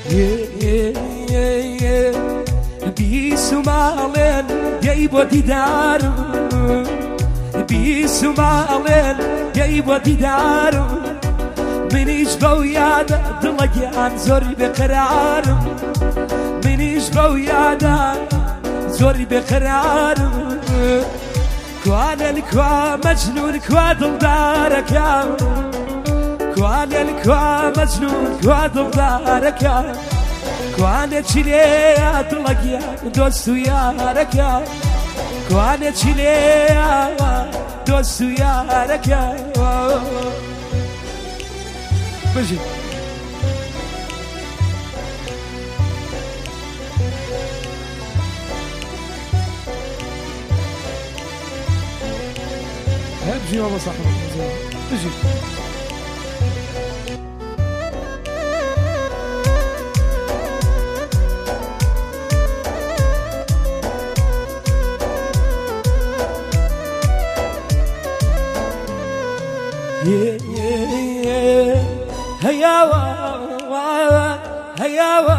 بيسو مالين جايبو ديدار بيسو مالين جايبو ديدار منيش بويادا دلقيان زوري بقرار منيش بويادا زوري بقرار كوان الكوا مجنون كوا دلدارك يا كوان الكوا مجنون كوا دلدارك يا كوان تشيلي دلقيا دوستو يا ركيا كوان تشيلي دوستو يا ركيا بجي بجي والله صح بجي هياوا هياوا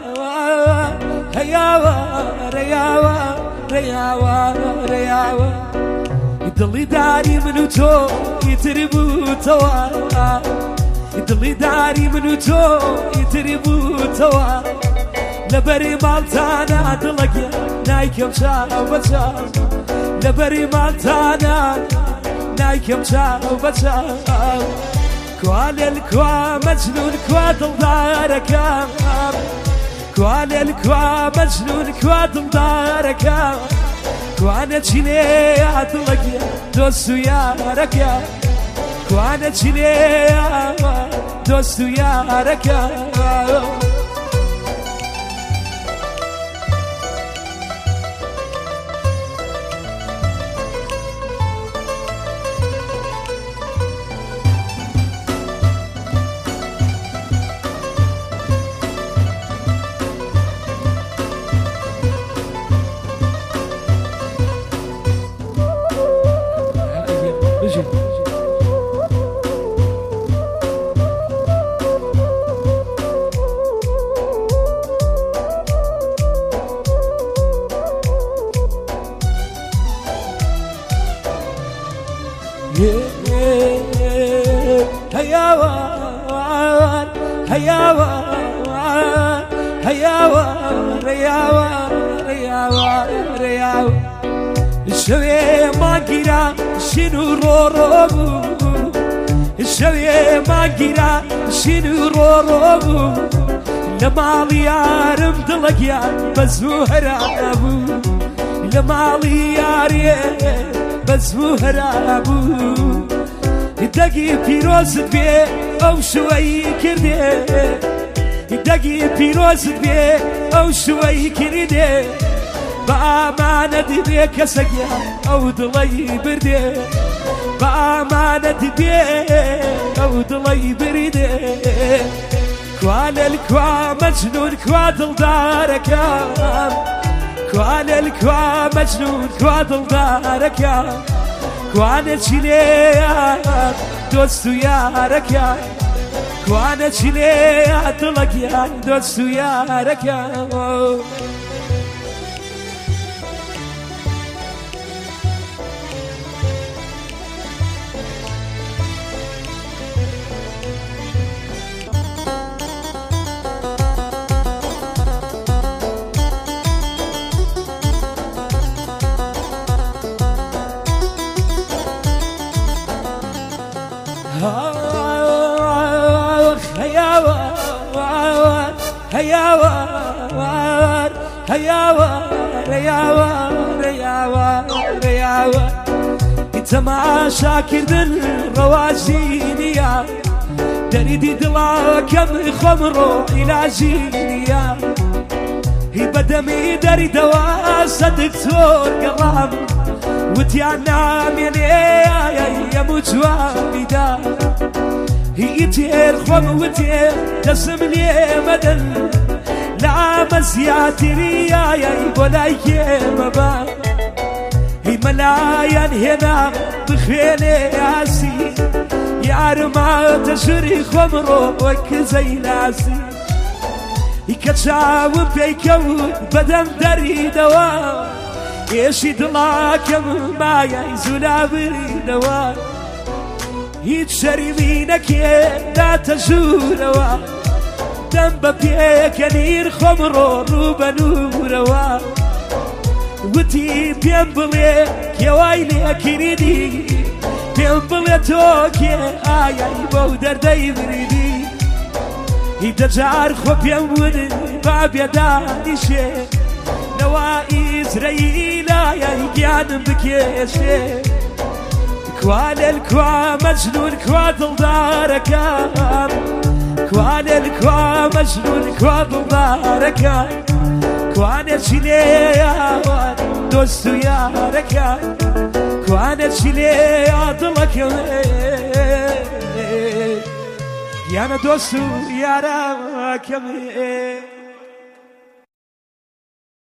هياوا رياوا رياوا رياوا يضل داري منو تو يتربو توا يضل داري منو تو يتربو توا لبري مالتانا دلقيا نايكم شاوبتا لبري مالتانا نايكم شاوبتا كوال الكوا مجنون كوا دلدارك كوال الكوا مجنون كوا دلدارك كوانا تشيلي دلقيا دوستو يا ركيا كوانا تشيلي دوستو يا ركيا هياوا هياوا هياوا رياوا رياوا رياوا الشوي ما قيرا شنو رورو الشوي ما قيرا شنو رورو لما ليارم دلقيا بزهرابو لما لياري بزهرابو دقي بيروز بي او شوي كردي دقي بيروز بي او شوي كردي بأمانة بيك سقيا او ضلي بردي بأمانة بيك او ضلي بردي كوان الكوا مجنون كوا دلدارك كوان الكوا مجنون كوا دلدارك كوانا تشيلي دوستو يا ركيا كوانا تشيلي دلقيا دوستو يا ركيا هياوا هياوا هياوا رياوا رياوا رياوا تماشا كردن روازينيا دريدي دلا كم خمرو إلى زينيا هي بدمي داري دواسة دكتور قرام وتيانا مني يا متوامدا هي تير خم وتير تسم لي مدن لا مسياتي يا بولاي مبا هي ملايين هنا بخيلي ياسي يا رما تشري خمرو وك زي ناسي کەچاوم پێیکەوت بەدەم دەریدەوە ئێشی دڵاکەم مایای زولا بریدەوە هیچ شەریمی نەکێداتە ژوورەوە دەم بە پێکەنیر خۆم ڕۆ بە نورەوە وتی پێم بڵێ کێوای لێکردی پێم بڵێ تۆ کێ ئایای بەو دەردەی بریدی هی دەجار خۆ پێم ون با بێدانیشێ نەوا ئیزرەییلایای گیانم بکێشێ کوا لێلکوا مەجنون کوا دڵدارەکەم کوا لێلکوا مەجنون کوا دڵدارەکەم کوانێکی لێ یاوان دۆست و یارەکەم کوانێکی لێ دڵەکەم یانە دۆست و یارەکەم